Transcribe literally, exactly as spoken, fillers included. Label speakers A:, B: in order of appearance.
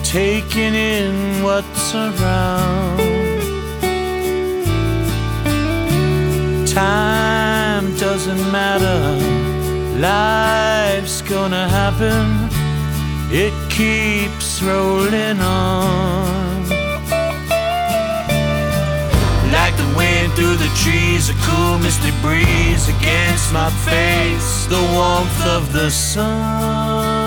A: taking in what's around. Time doesn't matter, life's gonna happen, it keeps rolling on. Like the wind through the trees, a cool misty breeze against my face, the warmth of the sun.